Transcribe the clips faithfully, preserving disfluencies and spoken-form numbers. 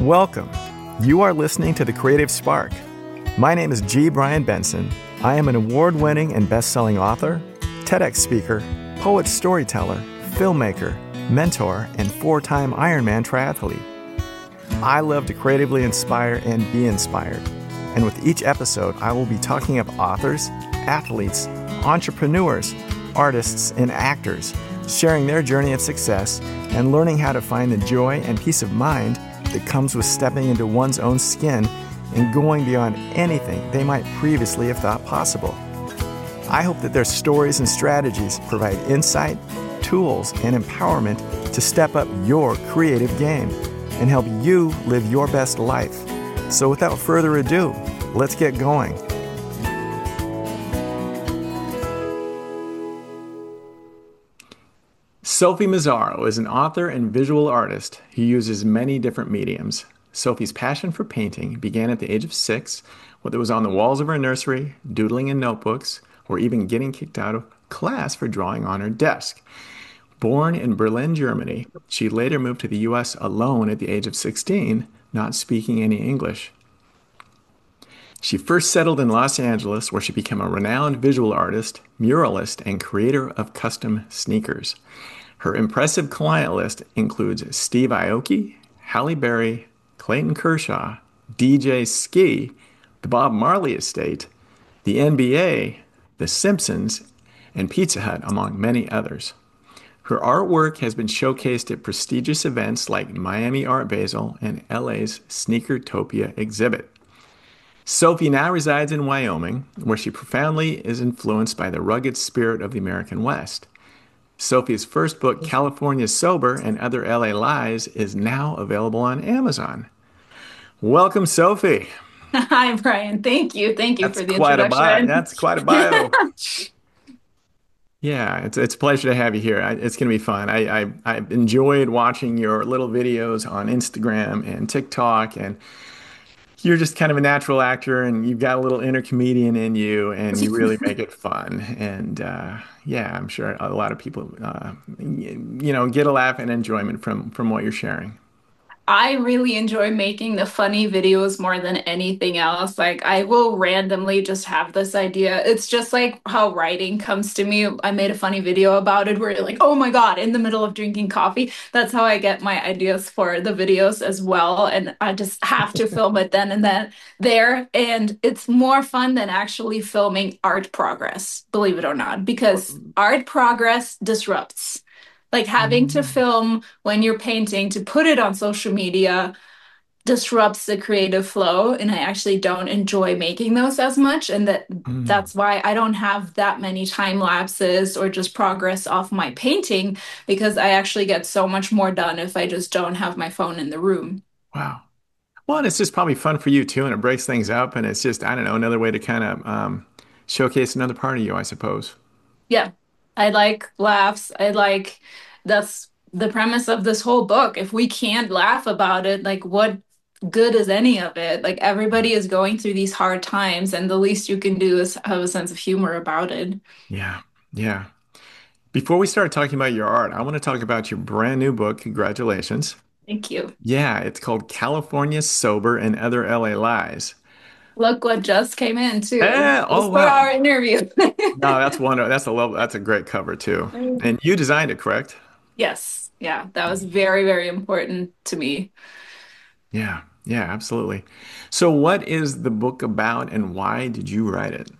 Welcome. You are listening to The Creative Spark. My name is G. Brian Benson. I am an award-winning and best-selling author, TEDx speaker, poet storyteller, filmmaker, mentor, and four-time Ironman triathlete. I love to creatively inspire and be inspired. And with each episode, I will be talking of authors, athletes, entrepreneurs, artists, and actors, sharing their journey of success and learning how to find the joy and peace of mind that comes with stepping into one's own skin and going beyond anything they might previously have thought possible. I hope that their stories and strategies provide insight, tools, and empowerment to step up your creative game and help you live your best life. So without further ado, let's get going. Sophie Mazzaro is an author and visual artist who uses many different mediums. Sophie's passion for painting began at the age of six, whether it was on the walls of her nursery, doodling in notebooks, or even getting kicked out of class for drawing on her desk. Born in Berlin, Germany, she later moved to the U S alone at the age of sixteen, not speaking any English. She first settled in Los Angeles, where she became a renowned visual artist, muralist, and creator of custom sneakers. Her impressive client list includes Steve Aoki, Halle Berry, Clayton Kershaw, D J Ski, the Bob Marley Estate, the N B A, The Simpsons, and Pizza Hut, among many others. Her artwork has been showcased at prestigious events like Miami Art Basel and L A's Sneakertopia exhibit. Sophie now resides in Wyoming, where she profoundly is influenced by the rugged spirit of the American West. Sophie's first book, California Sober and Other L A Lies, is now available on Amazon. Welcome, Sophie. Hi, Brian. Thank you. Thank you That's for the quite a bio. introduction. That's quite a bio. Yeah, it's it's a pleasure to have you here. I, it's going to be fun. I, I I enjoyed watching your little videos on Instagram and TikTok, and you're just kind of a natural actor, and you've got a little inner comedian in you, and you really make it fun. And uh, yeah, I'm sure a lot of people, uh, you, you know, get a laugh and enjoyment from from what you're sharing. I really enjoy making the funny videos more than anything else. Like, I will randomly just have this idea. It's just like how writing comes to me. I made a funny video about it where you're like, oh my God, in the middle of drinking coffee. That's how I get my ideas for the videos as well. And I just have to film it then and then there. And it's more fun than actually filming art progress, believe it or not, because art progress disrupts. Like having to Mm. film when you're painting to put it on social media disrupts the creative flow, and I actually don't enjoy making those as much, and that Mm. that's why I don't have that many time lapses or just progress off my painting because I actually get so much more done if I just don't have my phone in the room. Wow. Well, and it's just probably fun for you too, and it breaks things up, and it's just, I don't know, another way to kind of um, showcase another part of you, I suppose. Yeah. I like laughs. I like that's the premise of this whole book. If we can't laugh about it, like what good is any of it? Like everybody is going through these hard times, and the least you can do is have a sense of humor about it. Yeah. Yeah. Before we start talking about your art, I want to talk about your brand new book. Congratulations. Thank you. Yeah, it's called California Sober and Other L A Lies. Look what just came in too. Eh, oh Just for wow. our interview. No, that's one. That's a level. That's a great cover too. And you designed it, correct? Yes. Yeah, that was very, very important to me. Yeah, yeah, absolutely. So, what is the book about, and why did you write it?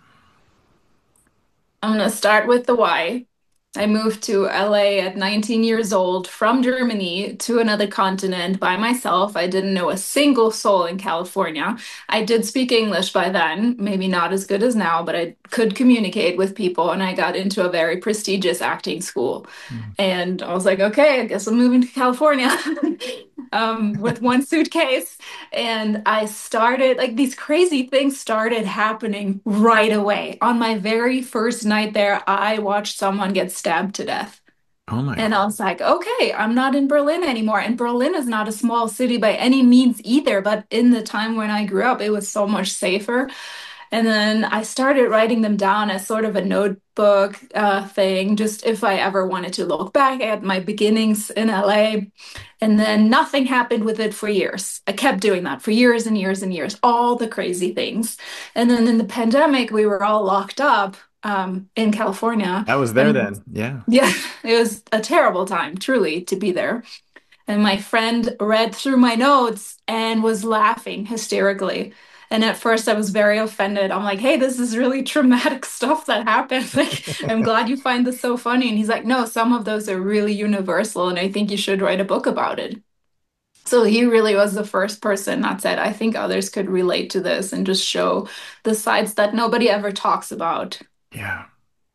I'm gonna start with the why. I moved to L A at nineteen years old from Germany to another continent by myself. I didn't know a single soul in California. I did speak English by then, maybe not as good as now, but I could communicate with people, and I got into a very prestigious acting school. Mm. And I was like, okay, I guess I'm moving to California um, with one suitcase. And I started, like, these crazy things started happening right away. On my very first night there, I watched someone get stabbed to death. Oh my And God. I was like, okay, I'm not in Berlin anymore. And Berlin is not a small city by any means either. But in the time when I grew up, it was so much safer. And then I started writing them down as sort of a notebook uh, thing, just if I ever wanted to look back at my beginnings in L A. And then nothing happened with it for years. I kept doing that for years and years and years, all the crazy things. And then in the pandemic, we were all locked up um, in California. I was there And then. Yeah. yeah, it was a terrible time, truly, to be there. And my friend read through my notes and was laughing hysterically. And at first, I was very offended. I'm like, hey, this is really traumatic stuff that happened. Like, I'm glad you find this so funny. And he's like, no, some of those are really universal, and I think you should write a book about it. So he really was the first person that said, I think others could relate to this and just show the sides that nobody ever talks about. Yeah.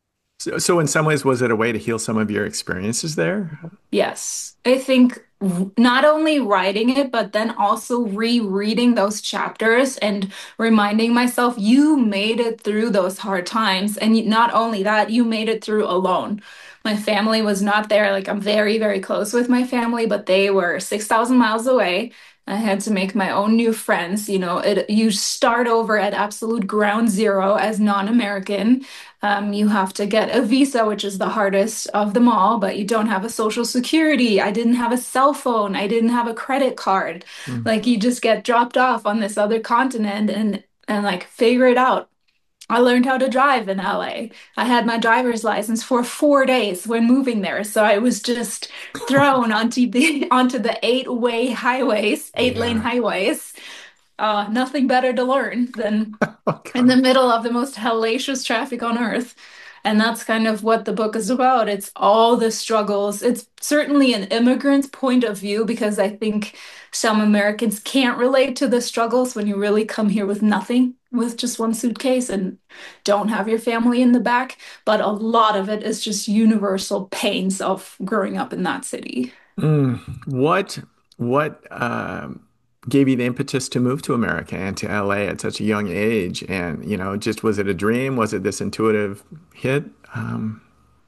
So, so in some ways, was it a way to heal some of your experiences there? Yes, I think w- not only writing it, but then also rereading those chapters and reminding myself, you made it through those hard times. And you- not only that, you made it through alone. My family was not there. Like, I'm very, very close with my family, but they were six thousand miles away. I had to make my own new friends. You know, it, you start over at absolute ground zero as non-American. Um, you have to get a visa, which is the hardest of them all, but you don't have a social security. I didn't have a cell phone. I didn't have a credit card. Mm. Like you just get dropped off on this other continent and and like figure it out. I learned how to drive in L A. I had my driver's license for four days when moving there, so I was just thrown onto the onto the eight-way highways, eight-lane Yeah. highways. Uh, nothing better to learn than Oh, in the God. middle of the most hellacious traffic on earth. And that's kind of what the book is about. It's all the struggles. It's certainly an immigrant's point of view because I think some Americans can't relate to the struggles when you really come here with nothing, with just one suitcase and don't have your family in the back. But a lot of it is just universal pains of growing up in that city. Mm. What what um, gave you the impetus to move to America and to L A at such a young age? And, you know, just was it a dream? Was it this intuitive hit? Um,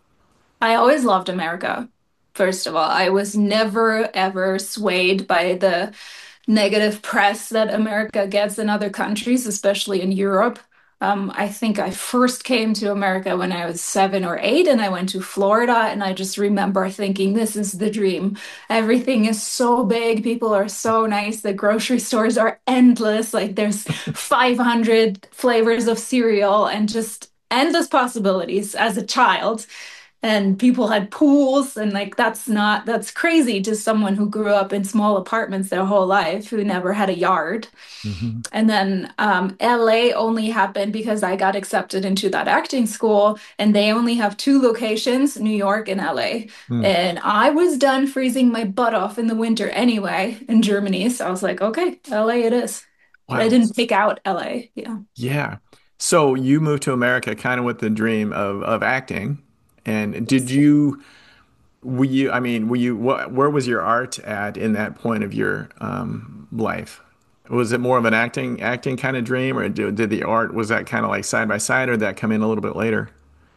I always loved America. First of all, I was never ever swayed by the negative press that America gets in other countries, especially in Europe. Um, I think I first came to America when I was seven or eight, and I went to Florida. And I just remember thinking, this is the dream. Everything is so big, people are so nice, the grocery stores are endless. Like, there's five hundred flavors of cereal and just endless possibilities as a child, and people had pools, and like that's not that's crazy to someone who grew up in small apartments their whole life, who never had a yard. mhm. And then um, L A only happened because I got accepted into that acting school, and they only have two locations, New York and L A. Mm. And I was done freezing my butt off in the winter anyway in Germany, so I was like, okay, L A it is. But I Wow. didn't pick out L A. Yeah. Yeah. So you moved to America kind of with the dream of of acting. And did you were you I mean, were you what where was your art at in that point of your um life? Was it more of an acting acting kind of dream, or did, did the art was that kind of like side by side, or did that come in a little bit later?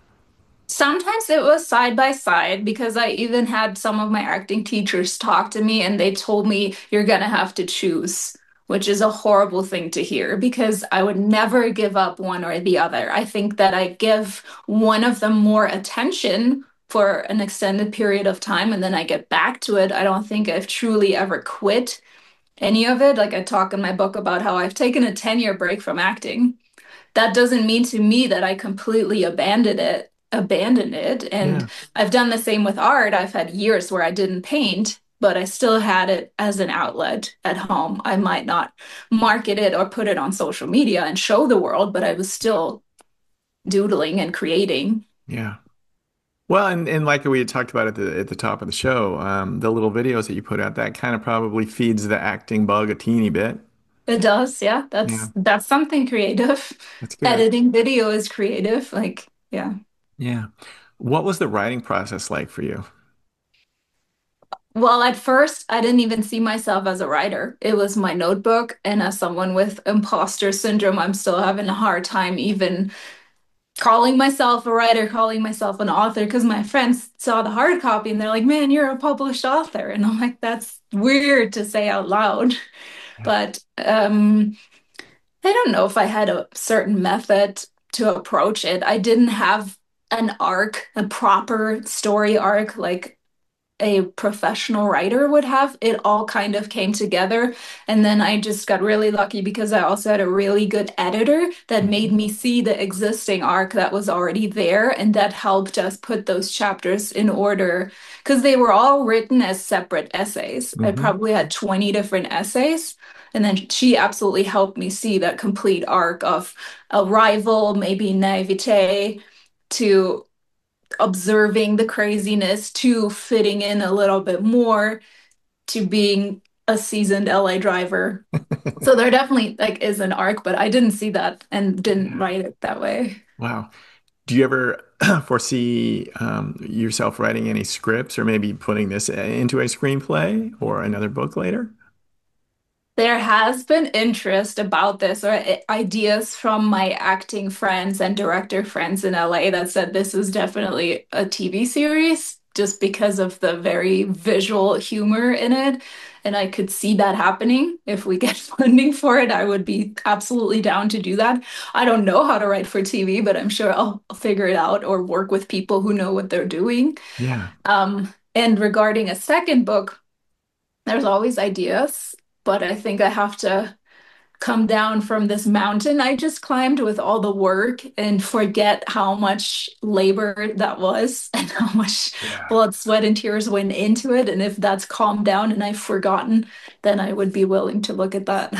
Sometimes it was side by side because I even had some of my acting teachers talk to me and they told me you're gonna have to choose, which is a horrible thing to hear because I would never give up one or the other. I think that I give one of them more attention for an extended period of time and then I get back to it. I don't think I've truly ever quit any of it. Like I talk in my book about how I've taken a ten year break from acting. That doesn't mean to me that I completely abandoned it, abandoned it. And Yeah. I've done the same with art. I've had years where I didn't paint, but I still had it as an outlet at home. I might not market it or put it on social media and show the world, but I was still doodling and creating. Yeah. Well, and, and like we had talked about at the at the top of the show, um, the little videos that you put out, that kind of probably feeds the acting bug a teeny bit. It does, yeah. Yeah, That's that's something creative. that's good. Editing video is creative. Like, yeah. Yeah. What was the writing process like for you? Well, at first, I didn't even see myself as a writer. It was my notebook, and as someone with imposter syndrome, I'm still having a hard time even calling myself a writer, calling myself an author, because my friends saw the hard copy and they're like, "Man, you're a published author." And I'm like, "That's weird to say out loud." Yeah. But um I don't know if I had a certain method to approach it. I didn't have an arc, a proper story arc like a professional writer would have. It all kind of came together. And then I just got really lucky because I also had a really good editor that made Mhm. me see the existing arc that was already there. And that helped us put those chapters in order because they were all written as separate essays. I Mhm. probably had twenty different essays. And then she absolutely helped me see that complete arc of a rival, maybe naivete, to observing the craziness to fitting in a little bit more to being a seasoned L A driver. So there definitely like is an arc, but I didn't see that and didn't Yeah. write it that way. Wow. Do you ever foresee um, yourself writing any scripts or maybe putting this into a screenplay or another book later? There has been interest about this or i- ideas from my acting friends and director friends in L A that said this is definitely a T V series just because of the very visual humor in it. And I could see that happening. If we get funding for it, I would be absolutely down to do that. I don't know how to write for T V, but I'm sure I'll figure it out or work with people who know what they're doing. Yeah. Um, and regarding a second book, there's always ideas, but I think I have to come down from this mountain I just climbed with all the work and forget how much labor that was and how much Yeah. blood, sweat, and tears went into it. And if that's calmed down and I've forgotten, then I would be willing to look at that.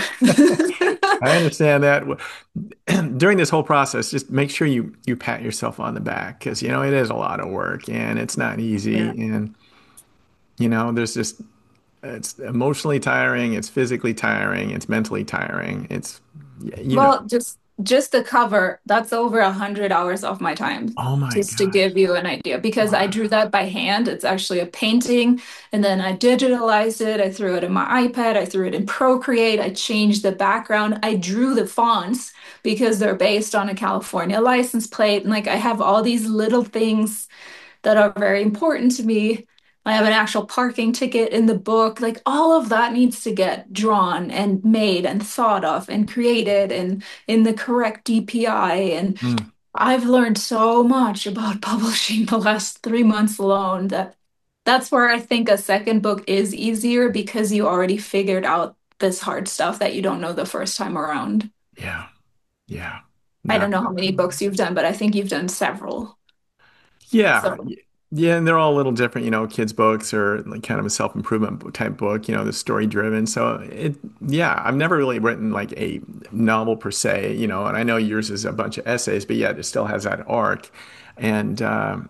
I understand that. During this whole process, just make sure you you pat yourself on the back because you know it is a lot of work and it's not easy Yeah. and you know there's just it's emotionally tiring, it's physically tiring, it's mentally tiring. It's you know. Well, just just the cover, that's over a hundred hours of my time, Oh my just to gosh. give you an idea. Because I Wow. drew that by hand. It's actually a painting, and then I digitalized it. I threw it in my iPad. I threw it in Procreate. I changed the background. I drew the fonts because they're based on a California license plate. And like I have all these little things that are very important to me. I have an actual parking ticket in the book. Like all of that needs to get drawn and made and thought of and created and in the correct D P I. And Mm, I've learned so much about publishing the last three months alone that that's where I think a second book is easier because you already figured out this hard stuff that you don't know the first time around. yeah. Yeah. I No. don't know how many books you've done, but I think you've done several. Yeah. So y- Yeah, and they're all a little different, you know, kids' books or like kind of a self-improvement bo- type book, you know, the story driven. So it, yeah, I've never really written like a novel per se, you know, and I know yours is a bunch of essays, but yet it still has that arc. And um,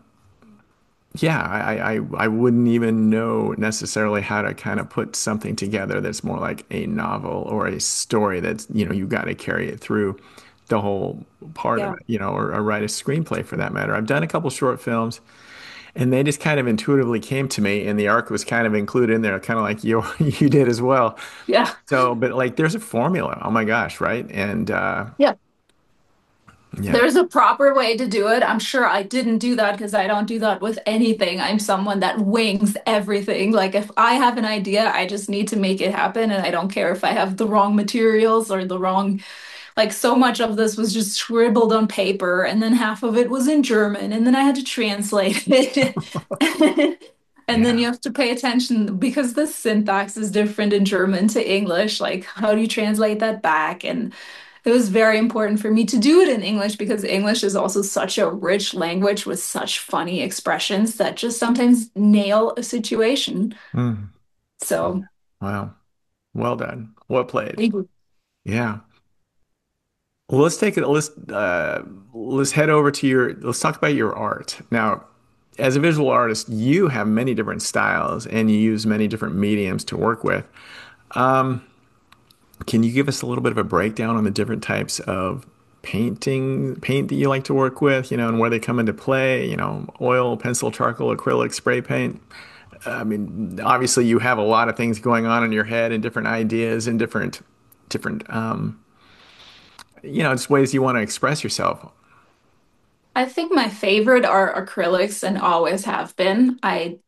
yeah, I, I, I wouldn't even know necessarily how to kind of put something together that's more like a novel or a story that's, you know, you got to carry it through the whole part of yeah. it, you know, or, or write a screenplay for that matter. I've done a couple short films. And they just kind of intuitively came to me, and the arc was kind of included in there, kind of like you you did as well. Yeah. So, but like, there's a formula. Oh my gosh, right? And uh, Yeah. yeah, There's a proper way to do it. I'm sure I didn't do that because I don't do that with anything. I'm someone that wings everything. Like if I have an idea, I just need to make it happen. And I don't care if I have the wrong materials or the wrong, like so much of this was just scribbled on paper. And then half of it was in German. And then I had to translate it. And then yeah, you have to pay attention because the syntax is different in German to English. Like, how do you translate that back? And it was very important for me to do it in English because English is also such a rich language with such funny expressions that just sometimes nail a situation. Mm. So, Wow, well done, well played. thank you. Yeah. Well, let's take it. Let's uh, let's head over to your. Let's talk about your art now. As a visual artist, you have many different styles and you use many different mediums to work with. Um, Can you give us a little bit of a breakdown on the different types of painting, paint that you like to work with, you know, and where they come into play, you know, oil, pencil, charcoal, acrylic, spray paint? I mean, obviously you have a lot of things going on in your head and different ideas and different, different, um, you know, just ways you want to express yourself. I think my favorite are acrylics and always have been. I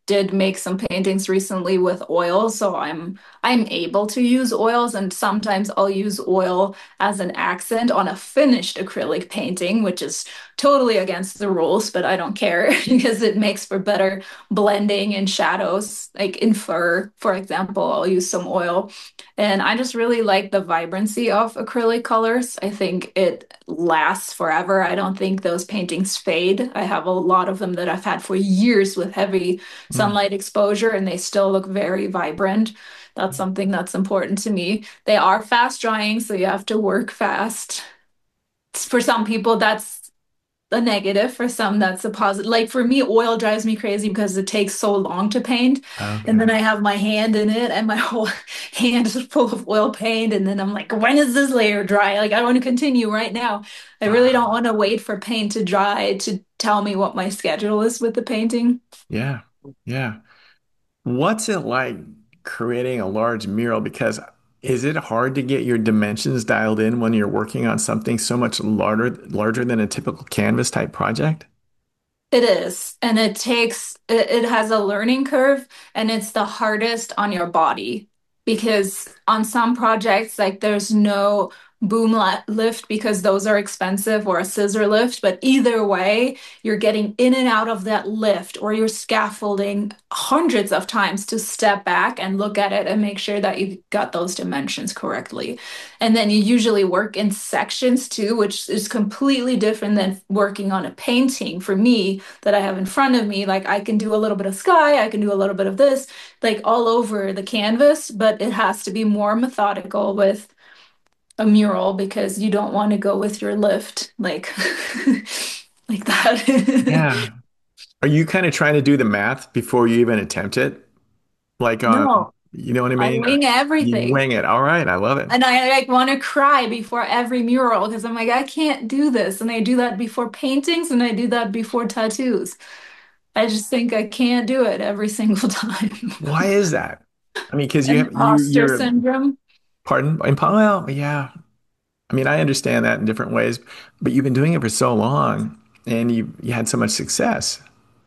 did make some paintings recently with oil, so I'm I'm able to use oils, and sometimes I'll use oil as an accent on a finished acrylic painting, which is totally against the rules, but I don't care because it makes for better blending and shadows. Like in fur, for example, I'll use some oil. And I just really like the vibrancy of acrylic colors. I think it lasts forever. I don't think those paintings fade. I have a lot of them that I've had for years with heavy Hmm. sunlight exposure, and they still look very vibrant. That's something that's important to me. They are fast drying, so you have to work fast. For some people, that's a negative. For some, that's a positive. Like for me, oil drives me crazy because it takes so long to paint. And then Okay. I have my hand in it and my whole hand is full of oil paint. And then I'm like, when is this layer dry? Like, I want to continue right now. I really don't Wow. want to wait for paint to dry to tell me what my schedule is with the painting. Yeah. Yeah. What's it like creating a large mural? Because is it hard to get your dimensions dialed in when you're working on something so much larger larger than a typical canvas type project? It is, and it takes it, it has a learning curve, and it's the hardest on your body because on some projects, like there's no boom li- lift because those are expensive or a scissor lift, but either way, you're getting in and out of that lift or you're scaffolding hundreds of times to step back and look at it and make sure that you got those dimensions correctly. And then you usually work in sections too, which is completely different than working on a painting for me that I have in front of me. Like I can do a little bit of sky, I can do a little bit of this, like all over the canvas, but it has to be more methodical with a mural because you don't want to go with your lift like like that. Yeah. Are you kind of trying to do the math before you even attempt it? Like on, No, you know what I I mean? wing You everything. wing it. All right. I love it. And I like want to cry before every mural because I'm like, I can't do this. And I do that before paintings and I do that before tattoos. I just think I can't do it every single time. Why is that? I mean, because you have you Imposter you're syndrome. pardon, well, yeah. I mean, I understand that in different ways, but you've been doing it for so long and you you had so much success.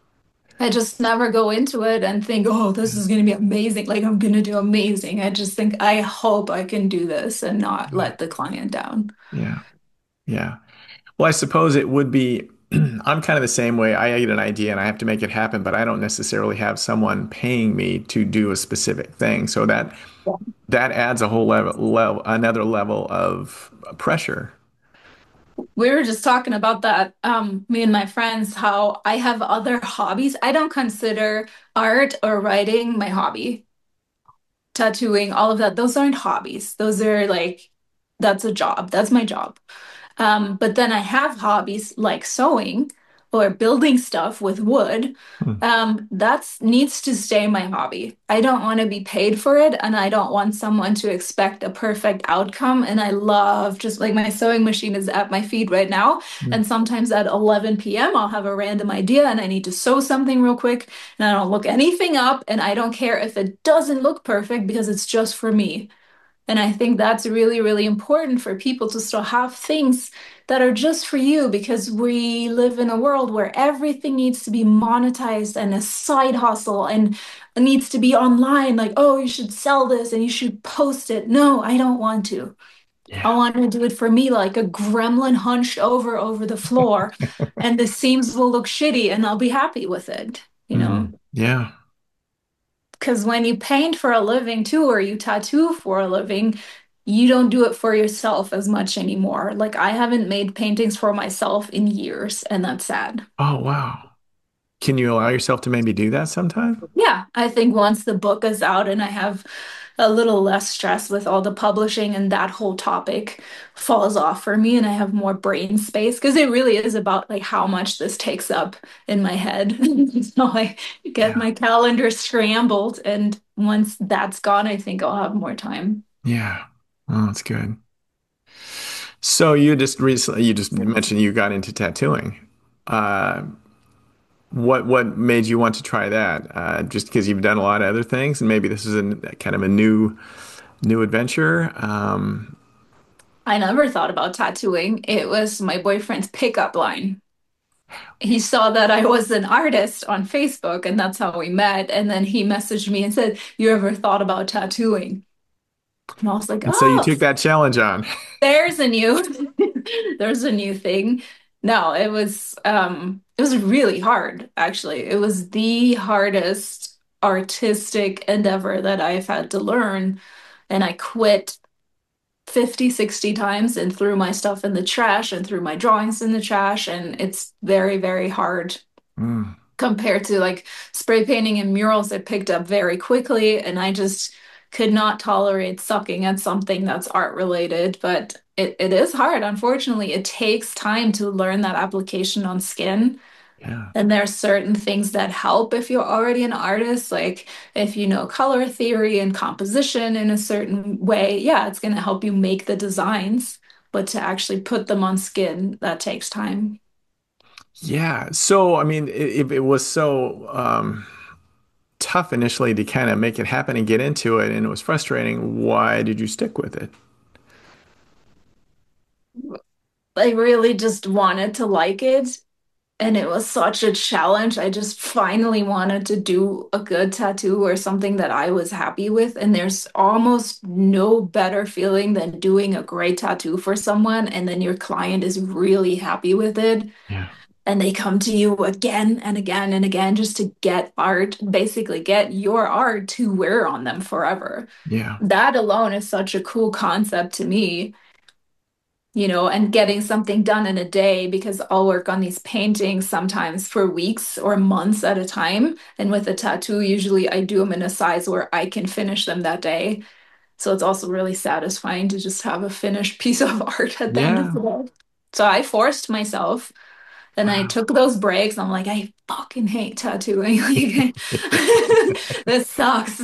I just never go into it and think, oh, this is going to be amazing. Like, I'm going to do amazing. I just think, I hope I can do this and not Yeah. let the client down. Yeah. Yeah. Well, I suppose it would be, I'm kind of the same way. I get an idea and I have to make it happen, but I don't necessarily have someone paying me to do a specific thing. So that that adds a whole level, level another level of pressure. We were just talking about that, um, me and my friends, how I have other hobbies. I don't consider art or writing my hobby. Tattooing, all of that, those aren't hobbies. Those are like, that's a job. That's my job. Um, but then I have hobbies like sewing or building stuff with wood. Hmm. Um, that's needs to stay my hobby. I don't want to be paid for it, and I don't want someone to expect a perfect outcome. And I love just like my sewing machine is at my feet right now. Hmm. And sometimes at eleven p m, I'll have a random idea and I need to sew something real quick. And I don't look anything up, and I don't care if it doesn't look perfect because it's just for me. And I think that's really, really important for people to still have things that are just for you because we live in a world where everything needs to be monetized and a side hustle and it needs to be online. Like, oh, you should sell this and you should post it. No, I don't want to. I Yeah. want to do it for me like a gremlin hunched over over the floor and the seams will look shitty and I'll be happy with it, you know? Hmm. Yeah. Because when you paint for a living too, or you tattoo for a living, you don't do it for yourself as much anymore. Like I haven't made paintings for myself in years, and that's sad. Oh, wow. Can you allow yourself to maybe do that sometime? Yeah, I think once the book is out and I have a little less stress with all the publishing and that whole topic falls off for me and I have more brain space because it really is about like how much this takes up in my head. So I get Yeah. my calendar scrambled and once that's gone, I think I'll have more time. Yeah. Oh, that's good. So you just recently, you just mentioned you got into tattooing. Uh, what what made you want to try that? Uh, just because you've done a lot of other things, and maybe this is a kind of a new new adventure. Um, I never thought about tattooing. It was my boyfriend's pickup line. he saw that I was an artist on Facebook, and that's how we met. And then he messaged me and said, "You ever thought about tattooing?" And I was like, And so you "Oh, took that challenge on. there's a new there's a new thing." No, it was um it was really hard, actually. It was the hardest artistic endeavor that I've had to learn. And I quit fifty, sixty times and threw my stuff in the trash and threw my drawings in the trash. And it's very, very hard Mm, compared to like spray painting and murals that picked up very quickly. And I just could not tolerate sucking at something that's art related. But it, it is hard. Unfortunately, it takes time to learn that application on skin. yeah. And there are certain things that help if you're already an artist, like if you know color theory and composition in a certain way, yeah, it's going to help you make the designs. But to actually put them on skin, that takes time. Yeah. So, I mean, i- if it was so um, tough initially to kind of make it happen and get into it, and it was frustrating, why did you stick with it? I really just wanted to like it. And it was such a challenge. I just finally wanted to do a good tattoo or something that I was happy with. And there's almost no better feeling than doing a great tattoo for someone, and then your client is really happy with it. Yeah. And they come to you again and again and again just to get art, basically get your art to wear on them forever. Yeah. That alone is such a cool concept to me, you know, and getting something done in a day, because I'll work on these paintings sometimes for weeks or months at a time. And with a tattoo, usually I do them in a size where I can finish them that day. So it's also really satisfying to just have a finished piece of art at the end of Yeah. the day. So I forced myself and I Wow. took those breaks. I'm like, I fucking hate tattooing. Like, this sucks.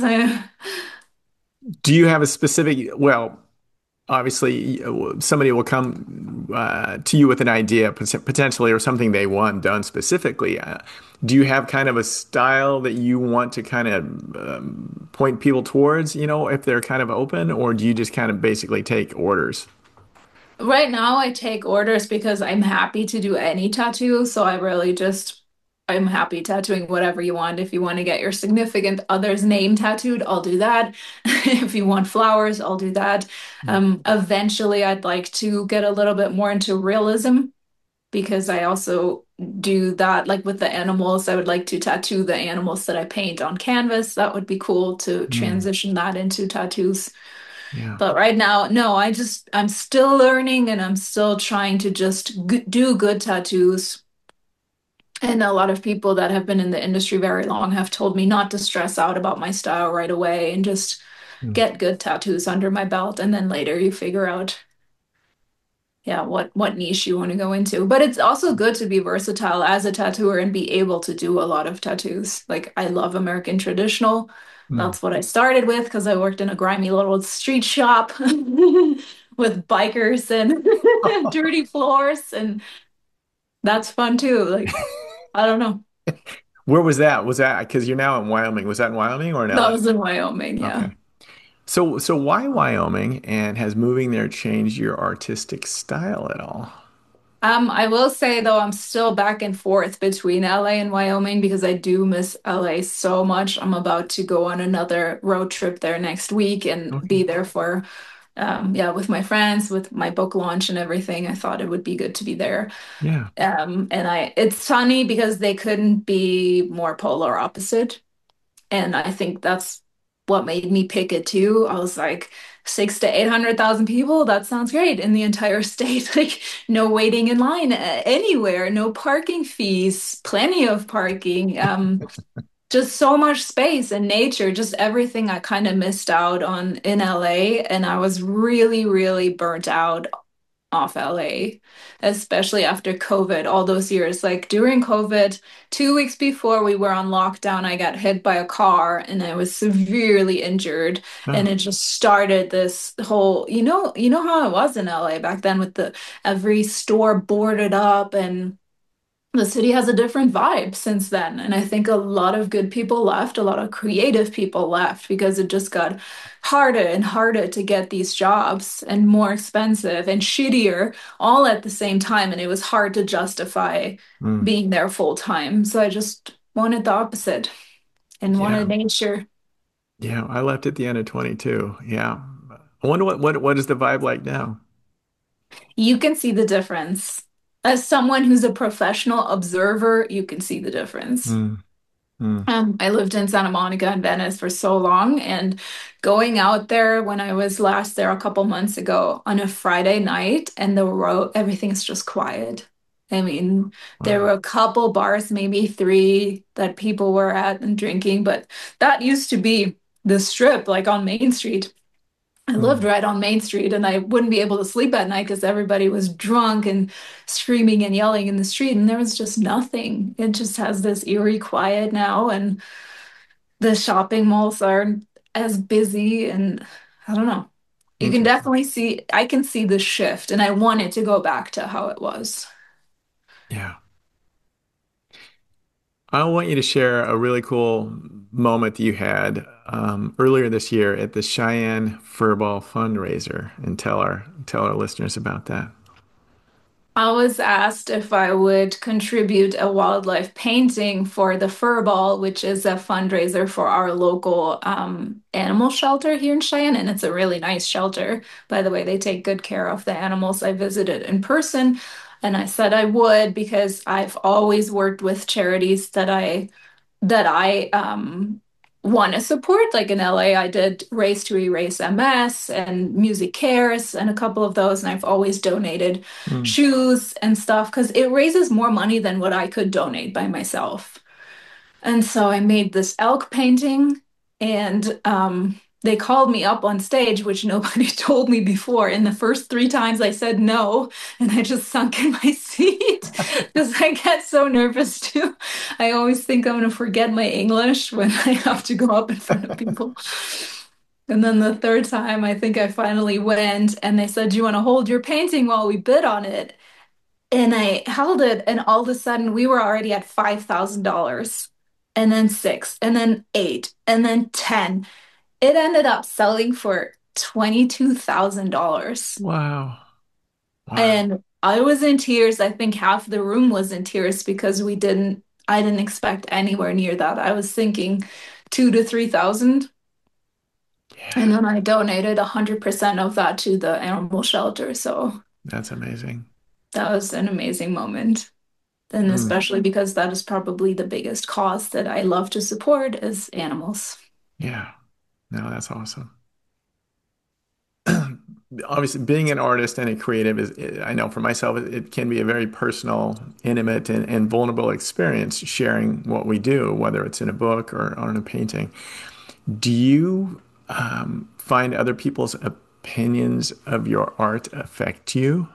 Do you have a specific, well, obviously uh, somebody will come uh, to you with an idea pot- potentially or something they want done specifically. Uh, do you have kind of a style that you want to kind of um, point people towards, you know, if they're kind of open, or do you just kind of basically take orders? Right now, I take orders because I'm happy to do any tattoo. So I really just, I'm happy tattooing whatever you want. If you want to get your significant other's name tattooed, I'll do that. If you want flowers, I'll do that. Mm, Um, eventually, I'd like to get a little bit more into realism because I also do that. Like with the animals, I would like to tattoo the animals that I paint on canvas. That would be cool to mm, transition that into tattoos. yeah. But right now, no, I just, I'm still learning and I'm still trying to just g do good tattoos. And a lot of people that have been in the industry very long have told me not to stress out about my style right away and just Mm, get good tattoos under my belt. And then later you figure out, yeah, what what niche you want to go into. But it's also good to be versatile as a tattooer and be able to do a lot of tattoos. Like I love American traditional. mm. That's what I started with because I worked in a grimy little street shop with bikers and dirty floors, and that's fun too. Like I don't know. Where was that? Was that because you're now in Wyoming? Was that in Wyoming or in That L A? was in Wyoming, yeah. Okay. So, so why Wyoming, and has moving there changed your artistic style at all? Um, I will say though, I'm still back and forth between L A and Wyoming because I do miss L A so much. I'm about to go on another road trip there next week and Okay. be there for, um, yeah, with my friends, with my book launch and everything. I thought it would be good to be there. Yeah. Um, and I, it's funny because they couldn't be more polar opposite. And I think that's what made me pick it too. I was like, six to eight hundred thousand people. That sounds great in the entire state. Like, no waiting in line uh, anywhere, no parking fees, plenty of parking. Um, just so much space and nature, just everything I kind of missed out on in L A. And I was really, really burnt out off L A, especially after COVID, all those years. Like during COVID, two weeks before we were on lockdown, I got hit by a car and I was severely injured. And Oh, it just started this whole, you know, you know how it was in L A back then with the every store boarded up and the city has a different vibe since then. And I think a lot of good people left, a lot of creative people left because it just got harder and harder to get these jobs and more expensive and shittier all at the same time. And it was hard to justify Mm. being there full time. So I just wanted the opposite and Yeah. wanted nature. Yeah. I left at the end of twenty-two. Yeah. I wonder what, what, what is the vibe like now? You can see the difference. As someone who's a professional observer, you can see the difference. Mm. Mm. Um, I lived in Santa Monica and Venice for so long, and going out there when I was last there a couple months ago on a Friday night, and the road, everything's just quiet. I mean, there were Wow. a couple bars, maybe three, that people were at and drinking, but that used to be the strip, like on Main Street. I lived Mm. right on Main Street, and I wouldn't be able to sleep at night because everybody was drunk and screaming and yelling in the street, and there was just nothing. It just has this eerie quiet now, and the shopping malls aren't as busy, and I don't know. You can Interesting. definitely see, I can see the shift, and I want it to go back to how it was. Yeah. I want you to share a really cool moment that you had um, earlier this year at the Cheyenne Furball fundraiser and tell our tell our listeners about that. I was asked if I would contribute a wildlife painting for the Fur Ball, which is a fundraiser for our local um, animal shelter here in Cheyenne. And it's a really nice shelter. By the way, they take good care of the animals. I visited in person, and I said I would because I've always worked with charities that I that I um, want to support. Like in L A, I did Race to Erase M S and Music Cares and a couple of those. And I've always donated Mm. shoes and stuff because it raises more money than what I could donate by myself. And so I made this elk painting, and um, they called me up on stage, which nobody told me before. And the first three times I said no, and I just sunk in my seat because I get so nervous too. I always think I'm going to forget my English when I have to go up in front of people. And then the third time, I think I finally went, and they said, "Do you want to hold your painting while we bid on it?" And I held it, and all of a sudden we were already at five thousand dollars and then six, and then eight, and then ten. It ended up selling for twenty-two thousand dollars. Wow. Wow. And I was in tears. I think half the room was in tears because we didn't, I didn't expect anywhere near that. I was thinking two to three thousand. Yeah. And then I donated one hundred percent of that to the animal shelter. So That's amazing. that was an amazing moment. And Mm. especially because that is probably the biggest cause that I love to support is animals. Yeah. No, that's awesome. Obviously, being an artist and a creative is, I know for myself, it, it can be a very personal, intimate, and, and vulnerable experience sharing what we do, whether it's in a book or on a painting. Do you um, find other people's opinions of your art affect you?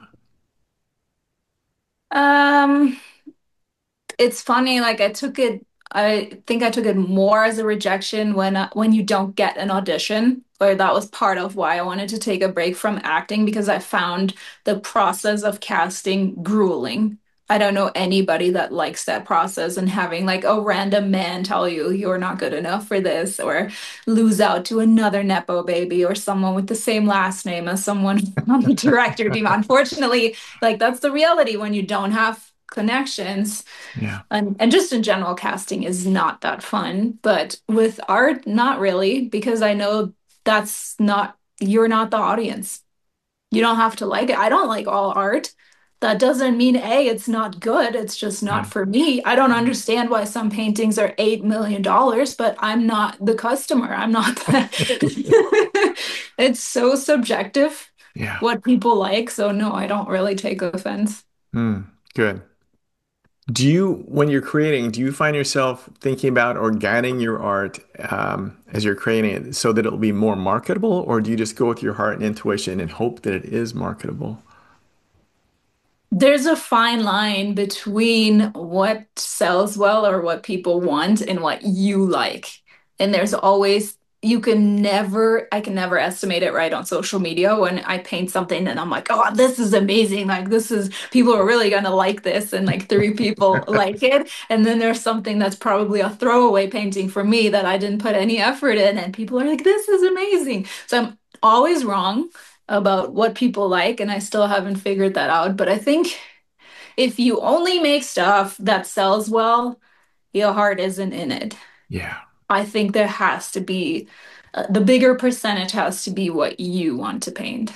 Um, it's funny, like I took it, I think I took it more as a rejection when uh, when you don't get an audition, or that was part of why I wanted to take a break from acting because I found the process of casting grueling. I don't know anybody that likes that process and having like a random man tell you you're not good enough for this or lose out to another Nepo baby or someone with the same last name as someone on the director team. Unfortunately, like that's the reality when you don't have connections. Yeah. And, and just in general, casting is not that fun. But with art, not really, because I know that's not, you're not the audience. You don't have to like it. I don't like all art. That doesn't mean A, it's not good. It's just not Yeah. for me. I don't understand why some paintings are eight million dollars, but I'm not the customer. I'm not the. It's so subjective Yeah. what people like. So, no, I don't really take offense. Mm, good. Do you, when you're creating, do you find yourself thinking about or guiding your art um, as you're creating it so that it'll be more marketable, or do you just go with your heart and intuition and hope that it is marketable? There's a fine line between what sells well or what people want and what you like. And there's always you can never, I can never estimate it right on social media when I paint something and I'm like, oh, this is amazing. Like, this is, people are really gonna like this. And like three people like it. And then there's something that's probably a throwaway painting for me that I didn't put any effort in. And people are like, this is amazing. So I'm always wrong about what people like. And I still haven't figured that out. But I think if you only make stuff that sells well, your heart isn't in it. Yeah. I think there has to be uh, the bigger percentage has to be what you want to paint.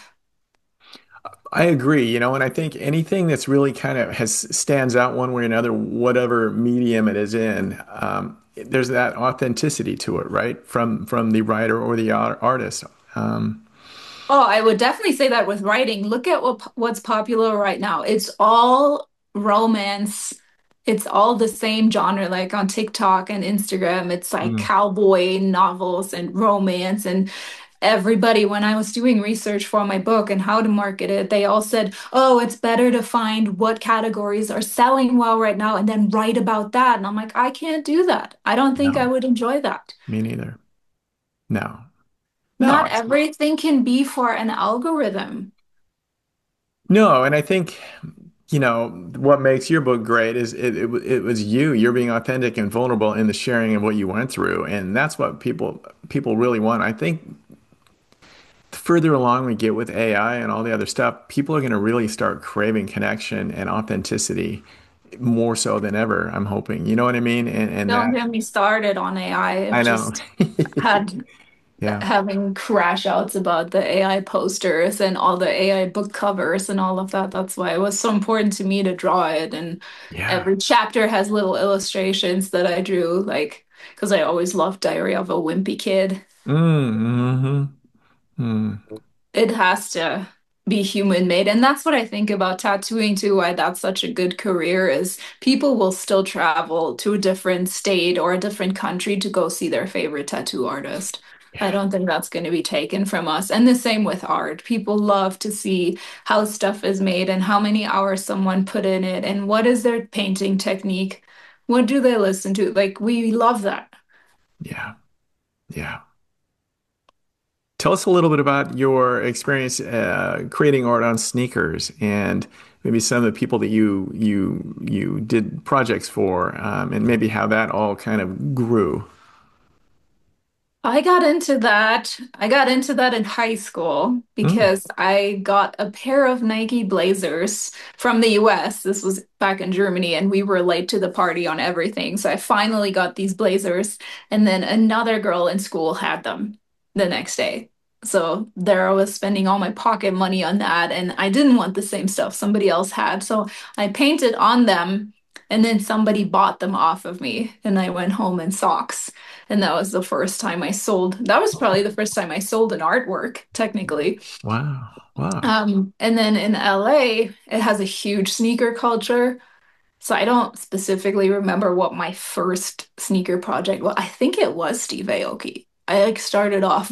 I agree, you know, and I think anything that's really kind of has stands out one way or another, whatever medium it is in, um, there's that authenticity to it, right? From from the writer or the art artist. Um, Oh, I would definitely say that with writing. Look at what what's popular right now. It's all romance. It's all the same genre, like on TikTok and Instagram. It's like mm, cowboy novels and romance and everybody, when I was doing research for my book and how to market it, they all said, oh, it's better to find what categories are selling well right now and then write about that. And I'm like, I can't do that. I don't think I no, would enjoy that. me neither. No, no, Not it's, everything can be for an algorithm. no, and I think, you know, what makes your book great is it, it it was you. You're being authentic and vulnerable in the sharing of what you went through, and that's what people people really want. I think the further along we get with A I and all the other stuff, people are going to really start craving connection and authenticity more so than ever, I'm hoping. You know what I mean? And and Don't that get me started on A I. I've I know. just had Yeah. having crash outs about the A I posters and all the A I book covers and all of that. That's why it was so important to me to draw it. And Yeah. every chapter has little illustrations that I drew, like, because I always loved Diary of a Wimpy Kid. Mm, hmm mm. It has to be human made. And that's what I think about tattooing too, why that's such a good career is people will still travel to a different state or a different country to go see their favorite tattoo artist. I Yeah. don't think that's going to be taken from us. And the same with art. People love to see how stuff is made and how many hours someone put in it and what is their painting technique. What do they listen to? Like, we love that. Yeah. Yeah. Tell us a little bit about your experience uh, creating art on sneakers and maybe some of the people that you you you did projects for, um, and maybe how that all kind of grew. I got into that. I got into that in high school Mm. because I got a pair of Nike Blazers from the U S. This was back in Germany, and we were late to the party on everything. So I finally got these Blazers, and then another girl in school had them the next day. So there I was spending all my pocket money on that, and I didn't want the same stuff somebody else had. So I painted on them, and then somebody bought them off of me, and I went home in socks. And that was the first time I sold. That was probably the first time I sold an artwork, technically. Wow. Wow. Um, and then in L A, it has a huge sneaker culture. So I don't specifically remember what my first sneaker project was. I think it was Steve Aoki. I like started off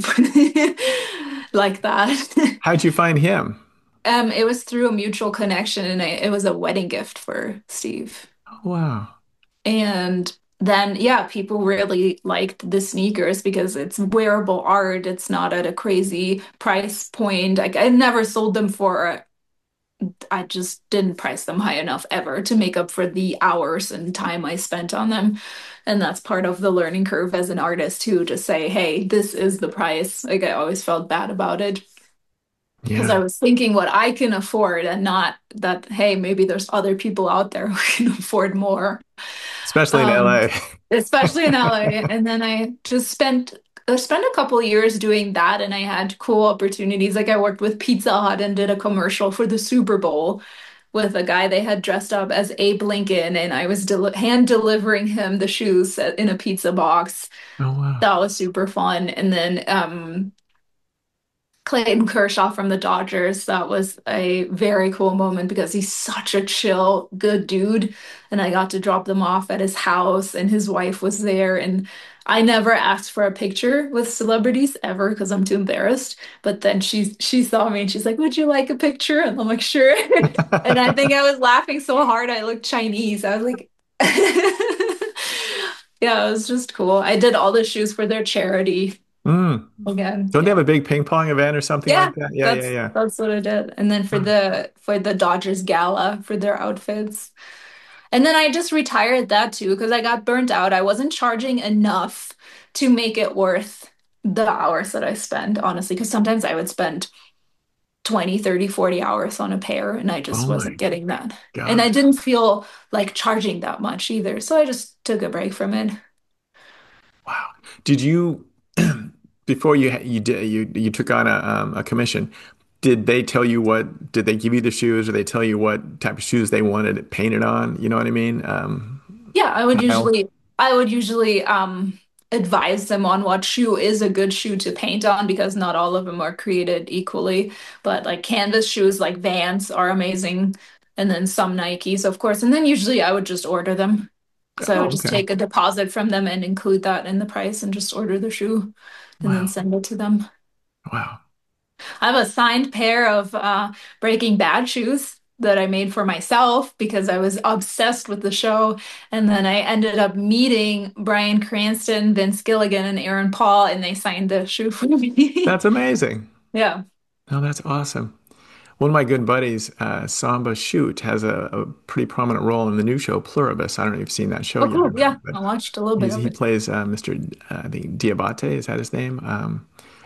like that. How'd you find him? Um, it was through a mutual connection, and I, it was a wedding gift for Steve. Oh, wow. And then, yeah, people really liked the sneakers because it's wearable art. It's not at a crazy price point. Like, I never sold them for, I just didn't price them high enough ever to make up for the hours and time I spent on them. And that's part of the learning curve as an artist too, to say, hey, this is the price. Like, I always felt bad about it because I Yeah. was thinking what I can afford and not that, hey, maybe there's other people out there who can afford more. Especially in Um, L A. Especially in L A. And then I just spent I spent a couple of years doing that, and I had cool opportunities. Like I worked with Pizza Hut and did a commercial for the Super Bowl with a guy they had dressed up as Abe Lincoln, and I was del hand delivering him the shoes in a pizza box. Oh, wow. That was super fun. And then um, Clayton Kershaw from the Dodgers. That was a very cool moment because he's such a chill, good dude. And I got to drop them off at his house, and his wife was there. And I never asked for a picture with celebrities ever because I'm too embarrassed. But then she she saw me and she's like, "Would you like a picture?" And I'm like, "Sure." And I think I was laughing so hard I looked Chinese. I was like, yeah, it was just cool. I did all the shoes for their charity. Mm. again. Don't they have Yeah. a big ping pong event or something Yeah, like that? Yeah, yeah, that's yeah. that's what I did. And then for Huh. the for the Dodgers gala for their outfits. And then I just retired that too because I got burnt out. I wasn't charging enough to make it worth the hours that I spend, honestly, because sometimes I would spend twenty, thirty, forty hours on a pair and I just Oh wasn't my getting that. And I gosh. didn't feel like charging that much either. So I just took a break from it. Wow. Did you before you you did you you took on a um, a commission, did they tell you what did they give you the shoes or they tell you what type of shoes they wanted it painted on? You know what I mean? Um, Yeah, I would style. usually I would usually um advise them on what shoe is a good shoe to paint on because not all of them are created equally. But like canvas shoes like Vans are amazing. And then some Nikes, of course. And then usually I would just order them. So I would Oh, just okay. take a deposit from them and include that in the price and just order the shoe and then Wow. send it to them. Wow. I have a signed pair of uh, Breaking Bad shoes that I made for myself because I was obsessed with the show. And then I ended up meeting Bryan Cranston, Vince Gilligan, and Aaron Paul, and they signed the shoe for me. That's amazing. Yeah. Oh, that's awesome. One of my good buddies, uh, Samba Shoot, has a, a pretty prominent role in the new show Pluribus. I don't know if you've seen that show Oh, yet or cool. not, Yeah. but I watched a little bit he's, of he it. plays uh, mister Uh, the Diabate. Is that his name? Um,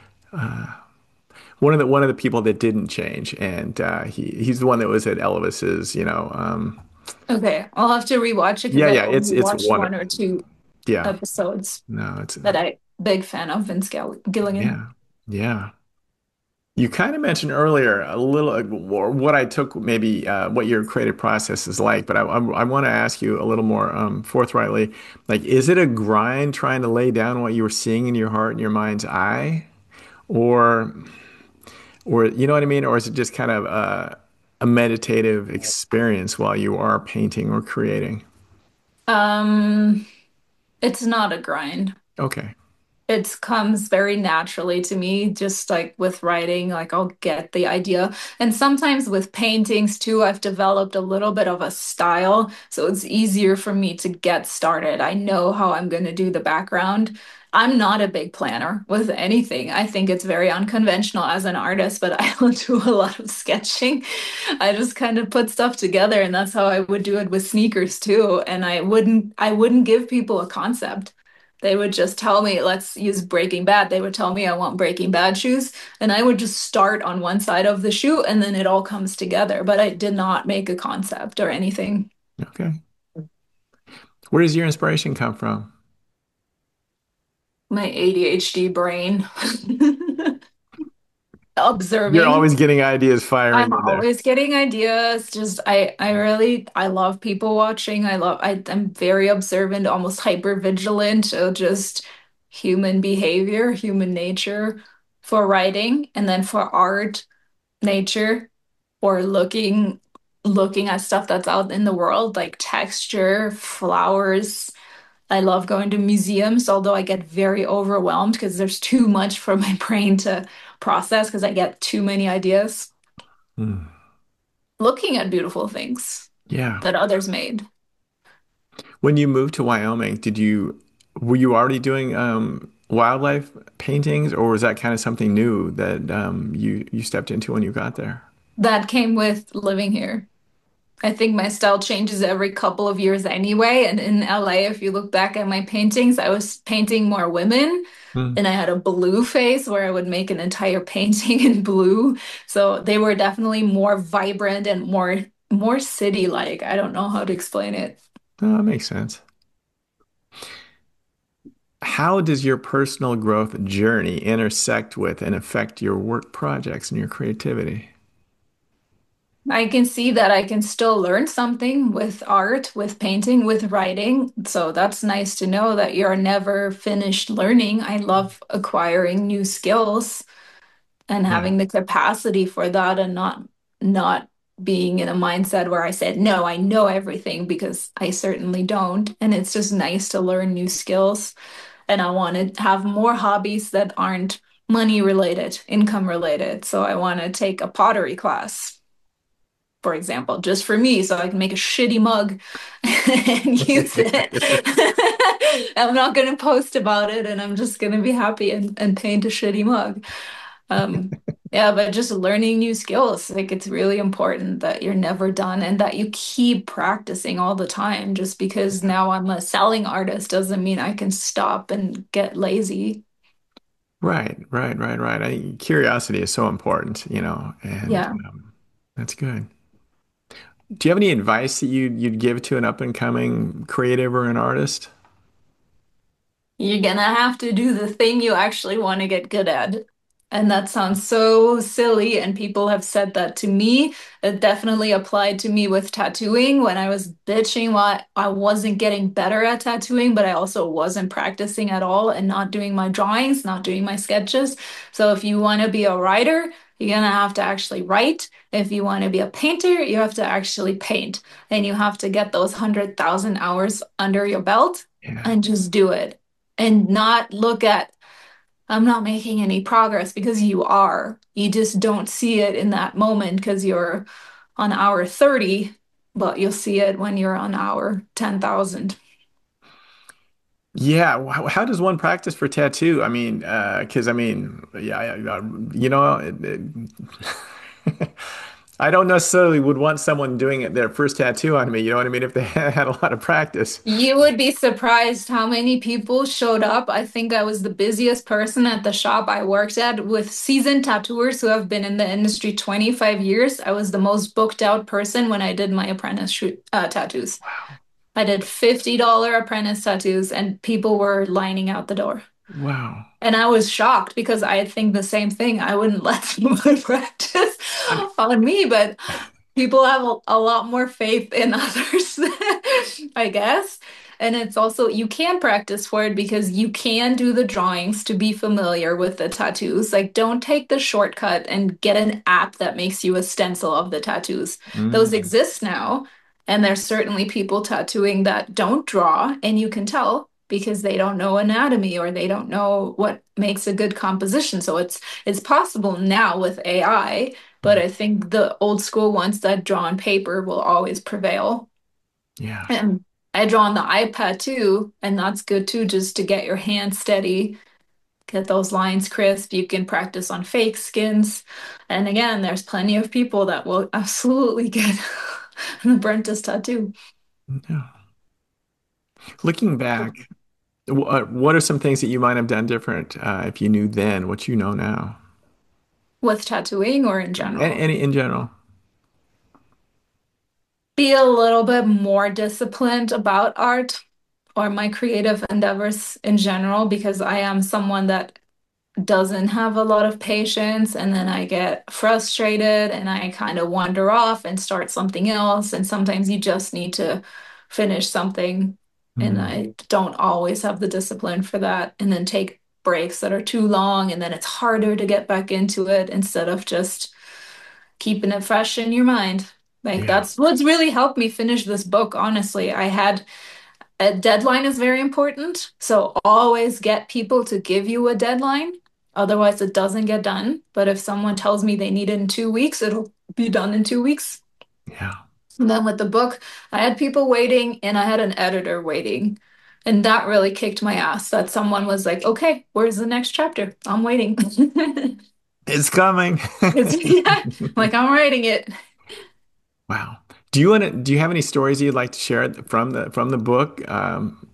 one of the one of the people that didn't change, and uh, he he's the one that was at Elvis's. You know, um, Okay. I'll have to rewatch it because yeah, I yeah. It's only it's watched one. one or two Yeah, episodes no, it's that I big fan of Vince Gill Gilligan. yeah, yeah. You kind of mentioned earlier a little uh, what I took maybe uh, what your creative process is like, but I, I, I want to ask you a little more um, forthrightly. Like, is it a grind trying to lay down what you were seeing in your heart and your mind's eye, or or you know what I mean, or is it just kind of a, a meditative experience while you are painting or creating? Um, it's not a grind. Okay, It comes very naturally to me, just like with writing, like I'll get the idea. And sometimes with paintings too, I've developed a little bit of a style, so it's easier for me to get started. I know how I'm going to do the background. I'm not a big planner with anything. I think it's very unconventional as an artist, but I don't do a lot of sketching. I just kind of put stuff together, and that's how I would do it with sneakers too. And I wouldn't I wouldn't give people a concept. They would just tell me, let's use Breaking Bad. They would tell me I want Breaking Bad shoes, and I would just start on one side of the shoe and then it all comes together. But I did not make a concept or anything. okay. Where does your inspiration come from? My A D H D brain. You're Observing. always getting ideas firing I'm in there. always getting ideas. Just I I really I love people watching. I love I, I'm very observant, almost hyper vigilant of just human behavior, human nature for writing, and then for art, nature, or looking looking at stuff that's out in the world, like texture, flowers. I love going to museums, although I get very overwhelmed because there's too much for my brain to process because I get too many ideas Hmm. looking at beautiful things Yeah. that others made. When you moved to Wyoming, did you were you already doing um, wildlife paintings, or was that kind of something new that um, you you stepped into when you got there? That came with living here. I think my style changes every couple of years anyway. And in L A, if you look back at my paintings, I was painting more women Hmm. and I had a blue face where I would make an entire painting in blue. So they were definitely more vibrant and more more city-like. I don't know how to explain it. Oh, that makes sense. How does your personal growth journey intersect with and affect your work projects and your creativity? I can see that I can still learn something with art, with painting, with writing. So that's nice to know that you're never finished learning. I love acquiring new skills and Yeah. having the capacity for that and not not being in a mindset where I said, no, I know everything because I certainly don't. And it's just nice to learn new skills. And I want to have more hobbies that aren't money related, income related. So I want to take a pottery class for example, just for me, so I can make a shitty mug and use it. I'm not gonna post about it and I'm just gonna be happy and, and paint a shitty mug. Um, yeah, but just learning new skills, like it's really important that you're never done and that you keep practicing all the time. Just because now I'm a selling artist doesn't mean I can stop and get lazy. Right, right, right, right. I, curiosity is so important, you know, and Yeah. um, that's good. Do you have any advice that you'd you'd give to an up and coming creative or an artist? You're gonna have to do the thing you actually want to get good at. And that sounds so silly, and people have said that to me. It definitely applied to me with tattooing when I was bitching why I wasn't getting better at tattooing, but I also wasn't practicing at all and not doing my drawings, not doing my sketches. So if you want to be a writer, you're gonna have to actually write. If you want to be a painter, you have to actually paint. And you have to get those one hundred thousand hours under your belt Yeah, and just do it and not look at, I'm not making any progress because you are. You just don't see it in that moment because you're on hour thirty, but you'll see it when you're on hour ten thousand. yeah. How, how does one practice for tattoo? I mean, uh, because I mean, yeah, I- I- you know, it, it, I don't necessarily would want someone doing it their first tattoo on me. You know what I mean? If they had a lot of practice. You would be surprised how many people showed up. I think I was the busiest person at the shop I worked at with seasoned tattooers who have been in the industry twenty-five years. I was the most booked out person when I did my apprentice shoot, uh, tattoos. I did fifty dollars apprentice tattoos and people were lining out the door. Wow. And I was shocked because I think the same thing. I wouldn't let someone practice I mean, on me, but people have a, a lot more faith in others, I guess. And it's also, you can practice for it because you can do the drawings to be familiar with the tattoos. Like, don't take the shortcut and get an app that makes you a stencil of the tattoos. Those mm, exist now. And there's certainly people tattooing that don't draw, and you can tell because they don't know anatomy or they don't know what makes a good composition. So it's it's possible now with A I, but I think the old school ones that draw on paper will always prevail. yeah. And I draw on the iPad too, and that's good too, just to get your hand steady, get those lines crisp. You can practice on fake skins. And again, there's plenty of people that will absolutely get an apprentice tattoo. Yeah. Looking back, wh- uh, what are some things that you might have done different uh, if you knew then what you know now? With tattooing or in Any, general. any in general? Be a little bit more disciplined about art or my creative endeavors in general because I am someone that doesn't have a lot of patience and then I get frustrated and I kind of wander off and start something else. And sometimes you just need to finish something. And Hmm. I don't always have the discipline for that. And then take breaks that are too long. And then it's harder to get back into it instead of just keeping it fresh in your mind. Like Yeah. that's what's really helped me finish this book, honestly. I had a deadline is very important. So always get people to give you a deadline. Otherwise, it doesn't get done. But if someone tells me they need it in two weeks, it'll be done in two weeks. Yeah. And then with the book, I had people waiting and I had an editor waiting. And that really kicked my ass that someone was like, okay, where's the next chapter? I'm waiting. It's coming. It's, yeah, like I'm writing it. Wow. Do you want to, do you have any stories you'd like to share from the from the book? Um,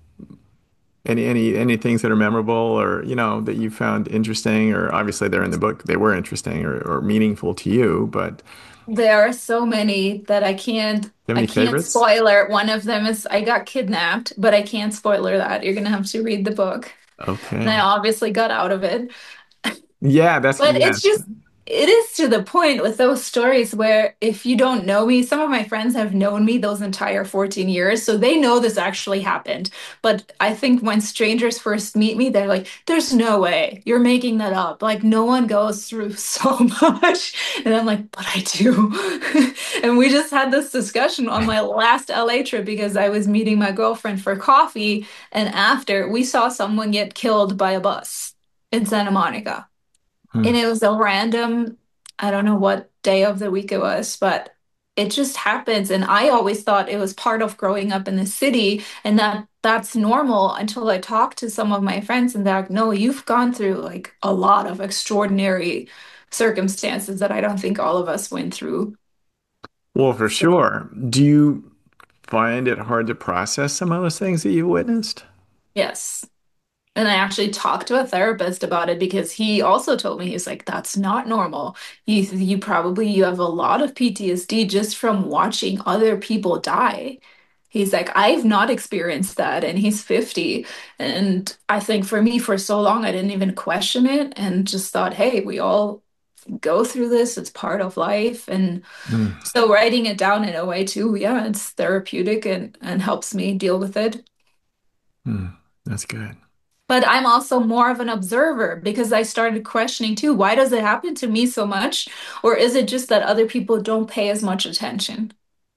any any any things that are memorable or you know that you found interesting or obviously they're in the book, they were interesting or, or meaningful to you, but do There are so many that I can't you have I any can't favorites? spoiler. One of them is I got kidnapped, but I can't spoiler that. You're gonna have to read the book. And I Okay. obviously got out of it. Yeah, that's But it's yes. just, it is to the point with those stories where if you don't know me, some of my friends have known me those entire fourteen years, so they know this actually happened. But I think when strangers first meet me, they're like, there's no way you're making that up. Like, no one goes through so much. And I'm like, but I do. And we just had this discussion on my last L A trip because I was meeting my girlfriend for coffee. And after we saw someone get killed by a bus in Santa Monica. Hmm. And it was a random, I don't know what day of the week it was, but it just happens. And I always thought it was part of growing up in the city and that that's normal until I talked to some of my friends and they're like, no, you've gone through like a lot of extraordinary circumstances that I don't think all of us went through. Well, for So, sure. Do you find it hard to process some of those things that you've witnessed? yes. And I actually talked to a therapist about it because he also told me he's like, that's not normal. You you probably you have a lot of P T S D just from watching other people die. He's like, I've not experienced that, and he's fifty. And I think for me, for so long, I didn't even question it and just thought, hey, we all go through this. It's part of life. And Mm, so writing it down in a way too, yeah, it's therapeutic and and helps me deal with it. mm, that's good. But I'm also more of an observer because I started questioning too, why does it happen to me so much? Or is it just that other people don't pay as much attention?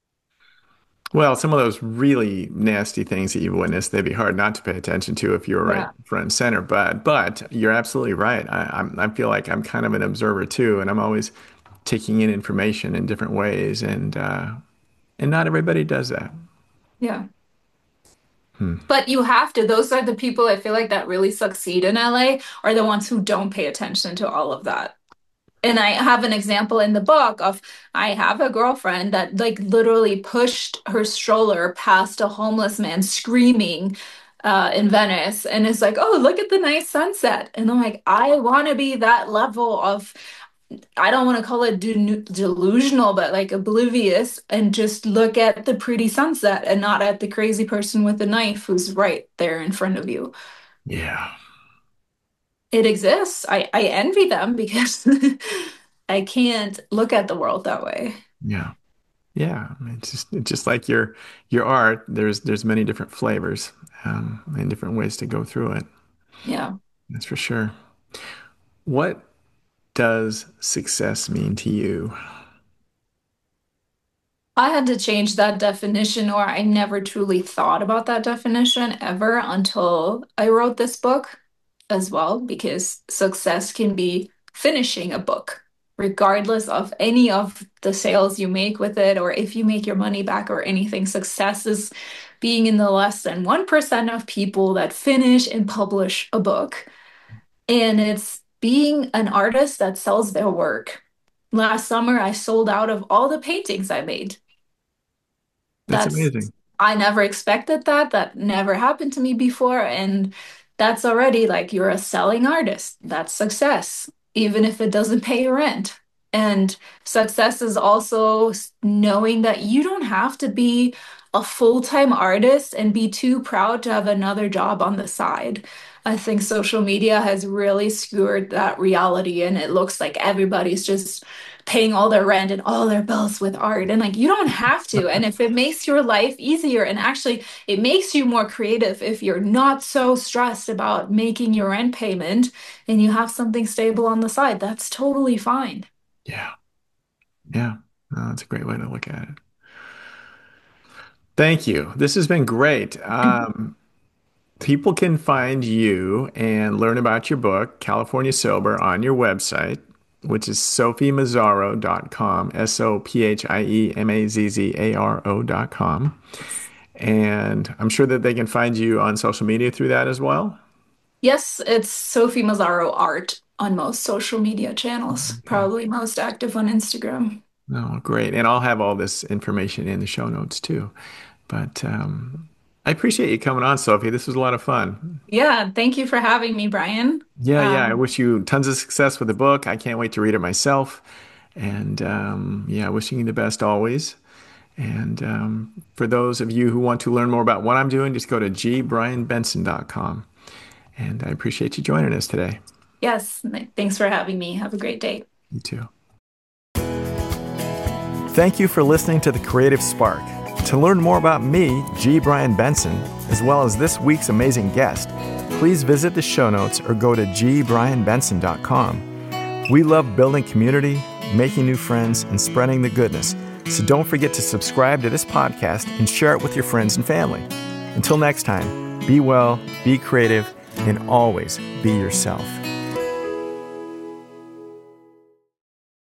Well, some of those really nasty things that you've witnessed, they'd be hard not to pay attention to if you were right Yeah. front and center. But but you're absolutely right. I, I'm I feel like I'm kind of an observer too, and I'm always taking in information in different ways, and uh, and not everybody does that. Yeah. Hmm. But you have to. Those are the people I feel like that really succeed in L A are the ones who don't pay attention to all of that. And I have an example in the book of I have a girlfriend that like literally pushed her stroller past a homeless man screaming uh, in Venice and is like, oh, look at the nice sunset. And I'm like, I want to be that level of, I don't want to call it de delusional, but like oblivious and just look at the pretty sunset and not at the crazy person with the knife who's right there in front of you. Yeah, It exists. I, I envy them because I can't look at the world that way. yeah, yeah. I mean, It's just it's just like your your art. There's there's many different flavors, um, and different ways to go through it. Yeah. That's for sure. What does success mean to you? I had to change that definition, or I never truly thought about that definition ever until I wrote this book as well, because success can be finishing a book, regardless of any of the sales you make with it, or if you make your money back or anything. Success is being in the less than one percent of people that finish and publish a book. And it's being an artist that sells their work. Last summer, I sold out of all the paintings I made. That's That's, amazing. I never expected that. That never happened to me before. And that's already like you're a selling artist. That's success, even if it doesn't pay your rent. And success is also s- knowing that you don't have to be a full-time artist and be too proud to have another job on the side. I think social media has really skewed that reality, and it looks like everybody's just paying all their rent and all their bills with art. And like, you don't have to. And if it makes your life easier and actually it makes you more creative, if you're not so stressed about making your rent payment and you have something stable on the side, that's totally fine. Yeah, yeah. No, that's a great way to look at it. Thank you. This has been great. Um, people can find you and learn about your book, California Sober, on your website, which is sophie mazzaro dot com, S O P H I E M A Z Z A R O dot com. And I'm sure that they can find you on social media through that as well. Yes, it's Sophie Mazzaro Art on most social media channels, Okay. probably most active on Instagram. No, great. And I'll have all this information in the show notes too. But um, I appreciate you coming on, Sophie. This was a lot of fun. Yeah, thank you for having me, Brian. Yeah, yeah. I Um, wish you tons of success with the book. I can't wait to read it myself. And um, yeah, wishing you the best always. And um, for those of you who want to learn more about what I'm doing, just go to g brian benson dot com. And I appreciate you joining us today. yes, thanks for having me. Have a great day. You too. Thank you for listening to The Creative Spark. To learn more about me, G. Brian Benson, as well as this week's amazing guest, please visit the show notes or go to g brian benson dot com. We love building community, making new friends, and spreading the goodness. So don't forget to subscribe to this podcast and share it with your friends and family. Until next time, be well, be creative, and always be yourself.